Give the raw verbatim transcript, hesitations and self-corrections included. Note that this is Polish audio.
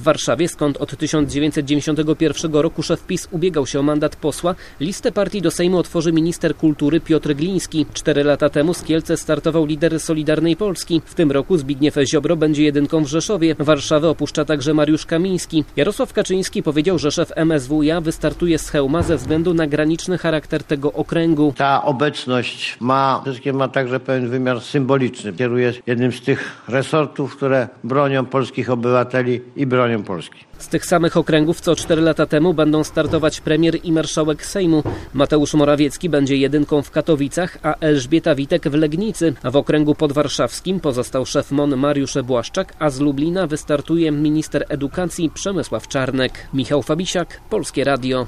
Warszawie, skąd od tysiąc dziewięćset dziewięćdziesiątego pierwszego roku szef PiS ubiegał się o mandat posła, listę partii do Sejmu otworzy minister kultury Piotr Gliński. Cztery lata temu z Kielce startował lider Solidarnej Polski. W tym roku Zbigniew Ziobro będzie jedynką w Rzeszowie. Warszawę opuszcza także Mariusz Kamiński. Jarosław Kaczyński powiedział, że szef M S W iA wystartuje z Chełma ze względu na graniczny charakter tego okręgu. Ta obecność ma, wszystkie ma także pewien wymiar symboliczny. Kieruje jednym z tych resortów, które bronią polskich obywateli i bronią Polski. Z tych samych okręgów co cztery lata temu będą startować premier i marszałek Sejmu. Mateusz Morawiecki będzie jedynką w Katowicach, a Elżbieta Witek w Legnicy. A w okręgu podwarszawskim pozostał szef M O N Mariusz Błaszczak, a z Lublina wystartuje minister edukacji Przemysław Czarnek. Michał Fabisiak, Polskie Radio.